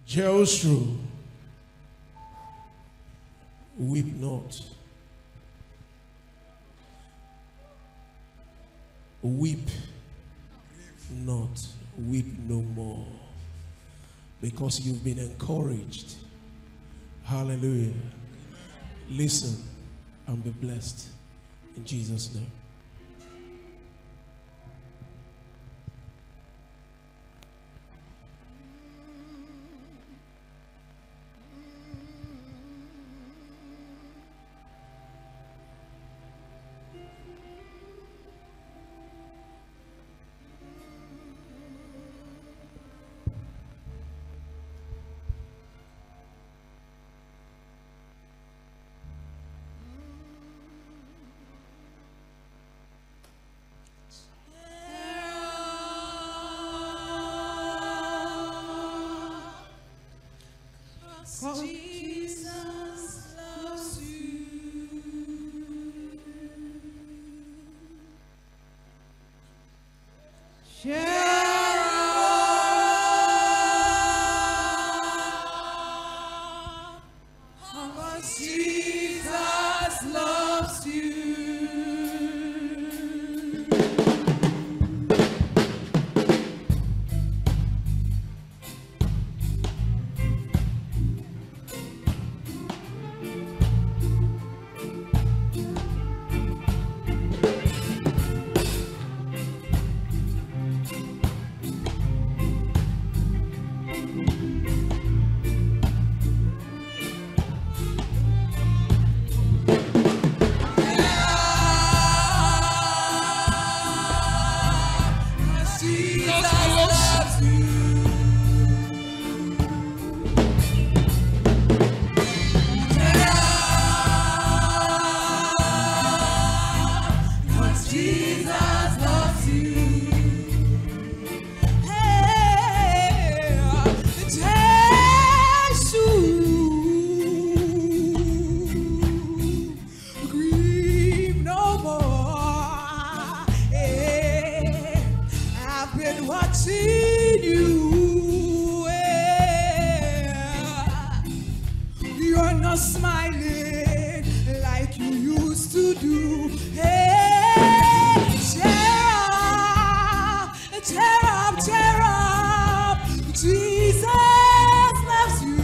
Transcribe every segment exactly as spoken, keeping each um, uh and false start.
Jehoshua, weep not. Weep not. Weep no more. Because you've been encouraged. Hallelujah. Listen and be blessed. In Jesus' name. Jesus loves you. Share how much Jesus loves you. Watching you, yeah. You're not smiling like you used to do. Hey, cheer up, cheer up, cheer up. Jesus loves you.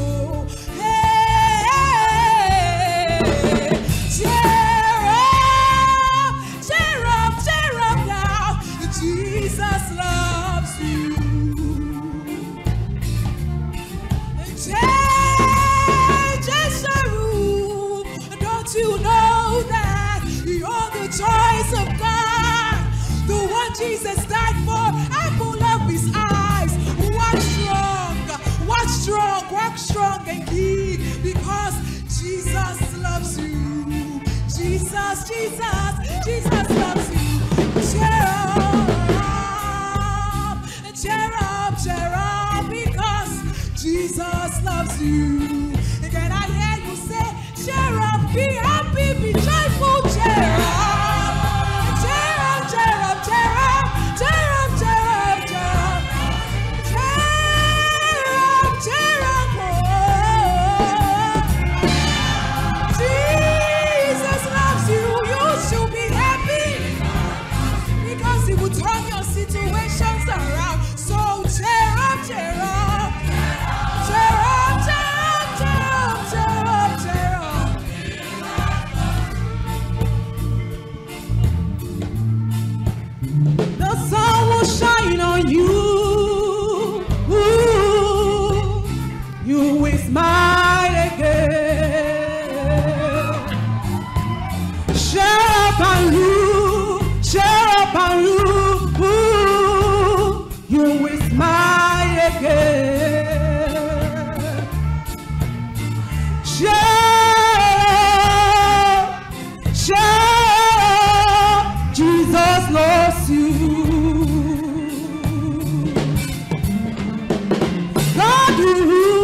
Hey, cheer up, cheer up, cheer up now. Jesus loves you. Don't you know that you're the choice of God? The one Jesus died for, apple of his eyes. Walk strong, walk strong, walk strong and keep, because Jesus loves you. Jesus, Jesus, Jesus loves you. Cheer up, cheer up, cheer up, because Jesus loves you. Can I hear you say, cheer up, be happy, be joyful, cheer up. Cheer up, cheer up, cheer up, cheer up, cheer up, cheer up. Cheer up, cheer up, oh. Jesus loves you, you should be happy, because he will turn your situations around. So cheer up, cheer up, cheer up, cheer up, cheer up, cheer up, cheer up. The sun will shine on you. Ooh, you will smile again. Cheer up and you, cheer up and you. Ooh, you will smile again. Cheer, cheer, Jesus loves you. God, you,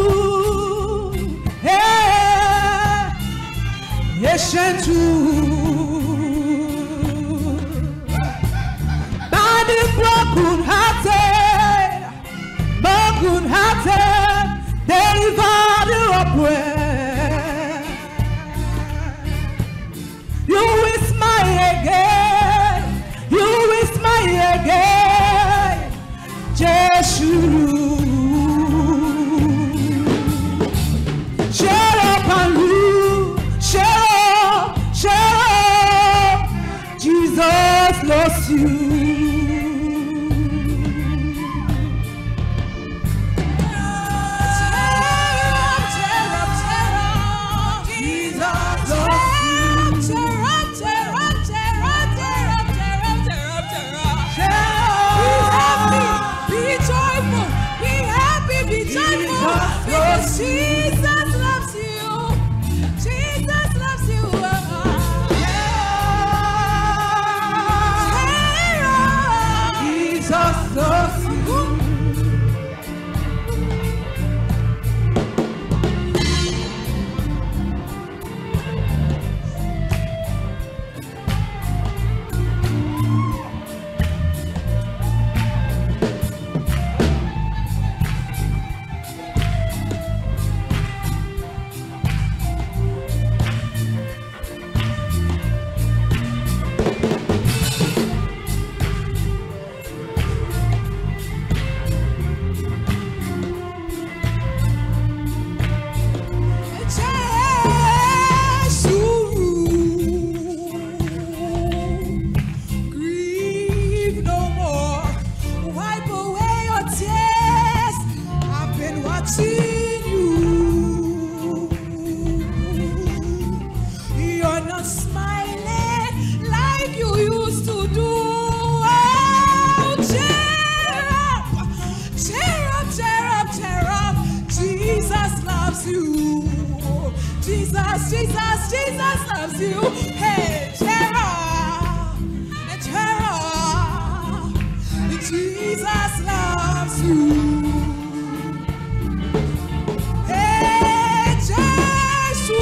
hey, patient too. Body broken hearted, broken hearted, delivered you up well. You will smile again, you will smile again, Jesus. Shut up and look, shut up, shut up, Jesus loves you. Jesus loves you. Jesus loves you. Jesus loves you. Jesus, Jesus, Jesus loves you. Hey, terror, terror. Jesus loves you. Hey, Jesus,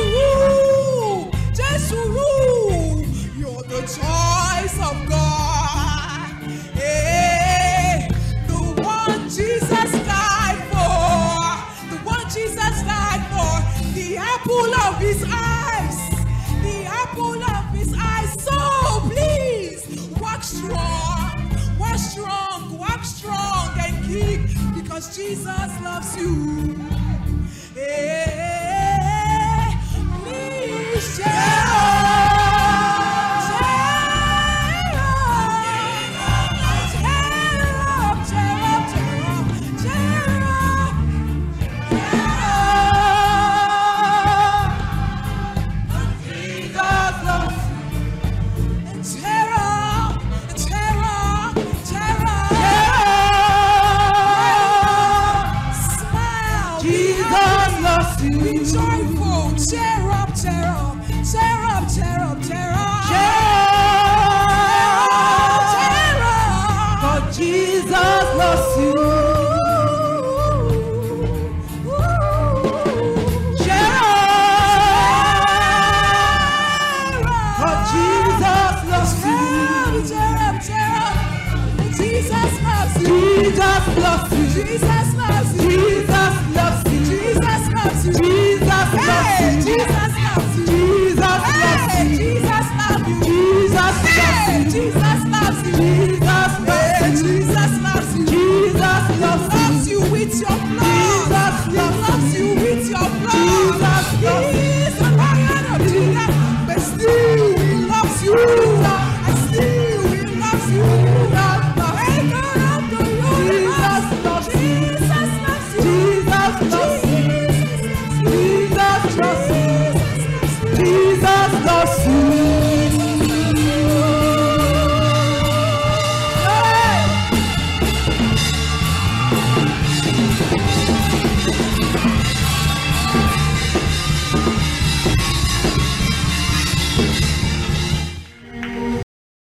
Jesus, you're the choice of God. Hey, the one Jesus died for, the one Jesus died for, the apple of his eyes, the apple of his eyes. So please, walk strong, walk strong, walk strong and keep, because Jesus loves you. Hey, please share. Be joyful, cheer up, cheer up, cheer up, cheer up, cheer up.